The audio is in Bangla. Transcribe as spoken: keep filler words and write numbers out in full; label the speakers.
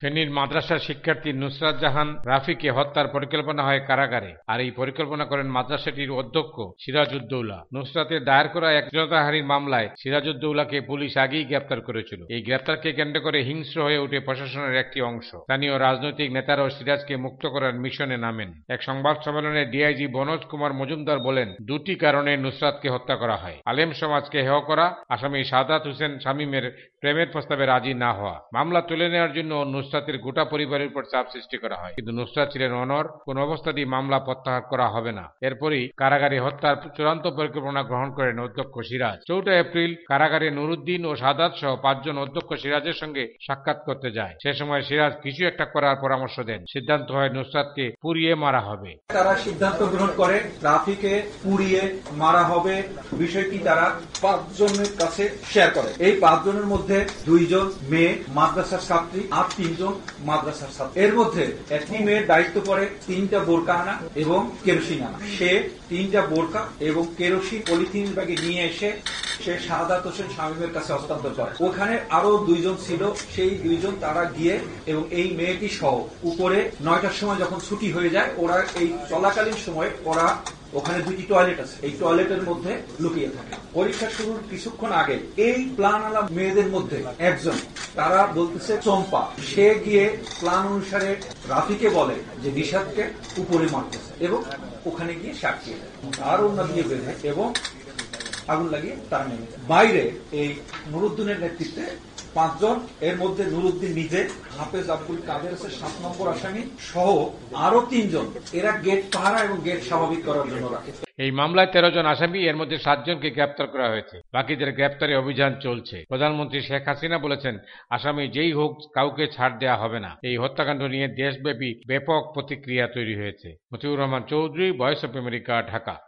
Speaker 1: ফেনীর মাদ্রাসার শিক্ষার্থী নুসরাত জাহান রাফিকে হত্যার পরিকল্পনা হয় কারাগারে। আর এই পরিকল্পনা করেন মাদ্রাসাটির অধ্যক্ষ সিরাজউদ্দৌলা। নুসরাতের দায়ের করা এক শ্লীলতাহানির মামলায় সিরাজউদ্দৌলাকে পুলিশ আগেই গ্রেপ্তার করেছিল। এই গ্রেপ্তারকে কেন্দ্র করে হিংস্র হয়ে ওঠে প্রশাসনের একটি অংশ। স্থানীয় রাজনৈতিক নেতারাও সিরাজকে মুক্ত করার মিশনে নামেন। এক সংবাদ সম্মেলনে ডিআইজি বনোজ কুমার মজুমদার বলেন, দুটি কারণে নুসরাতকে হত্যা করা হয়: আলেম সমাজকে হেয় করা, আসামি সাদাত হোসেন শামীমের প্রেমের প্রস্তাবে রাজি না হওয়া। মামলা তুলে নেওয়ার জন্য নুসরাতের গোটা পরিবারের উপর চাপ সৃষ্টি করা হয়, কিন্তু নুসরাত ছিলেন অনড়। কোন অবস্থাতেই মামলা প্রত্যাহার করা হবে না। এরপরই কারাগারে হত্যার চূড়ান্ত পরিকল্পনা গ্রহণ করেন অধ্যক্ষ সিরাজ। চৌঠা এপ্রিল কারাগারে নুরুদ্দিন ও সাদাত সহ পাঁচজন অধ্যক্ষ সিরাজের সঙ্গে সাক্ষাৎ করতে যায়। সে সময় সিরাজ কিছু একটা করার পরামর্শ দেন। সিদ্ধান্ত হয় নুসরাতকে পুড়িয়ে মারা হবে।
Speaker 2: তারা সিদ্ধান্ত গ্রহণ করে রাফিকে পুড়িয়ে মারা হবে। বিষয়টি তারা পাঁচজনের কাছে শেয়ার করে। এই পাঁচজনের মধ্যে দুইজন মেয়ে মাদ্রাসার ছাত্রী আর তিনজন মাদ্রাসার ছাত্রী। এর মধ্যে একটি মেয়ের দায়িত্ব পড়ে তিনটা বোরকা আনা এবং কেরোসিন আনা। সে তিনটা বোরকা এবং কেরোসিন পলিথিন ব্যাগে নিয়ে এসে সে সাদাত হোসেন শামীমের কাছে হস্তান্তর করে। ওখানে আরো দুইজন ছিল, সেই দুইজন তারা গিয়ে এবং এই মেয়েটি সহ উপরে নয়টার সময় যখন ছুটি হয়ে যায়, ওরা এই চলাকালীন সময় ওরা ওখানে দুটি টয়লেট আছে, এই টয়লেটের মধ্যে লুকিয়ে থাকে। পরীক্ষা শুরুর কিছুক্ষণ আগে এই প্ল্যান আলা মেয়েদের মধ্যে একজন, তারা বলতেছে চম্পা, সে গিয়ে প্ল্যান অনুসারে রাফিকে বলে যে নিশাদকে উপরে মারতেছে এবং ওখানে গিয়ে সাক্ষী আর অন্য দিয়ে বেঁধে এবং আগুন লাগিয়ে তার নেমে বাইরে এই নুরুদ্দিনের নেতৃত্বে পাঁচজন, এর মধ্যে নুরুদ্দিন নিজে, হাফেজ আব্দুল কাদের আছে সাত নম্বর আসামি সহ আরো তিনজন, এরা গেট পাহারা এবং গেট স্বাভাবিক করার জন্য রাখে।
Speaker 1: এই মামলায় তেরো জন আসামি, এর মধ্যে সাতজনকে গ্রেপ্তার করা হয়েছে। বাকিদের গ্রেপ্তারে অভিযান চলছে। প্রধানমন্ত্রী শেখ হাসিনা বলেছেন, আসামি যেই হোক কাউকে ছাড় দেওয়া হবে না। এই হত্যাকাণ্ড নিয়ে দেশব্যাপী ব্যাপক প্রতিক্রিয়া তৈরি হয়েছে। Motiur Rahman Chowdhury, voice of America, Dhaka.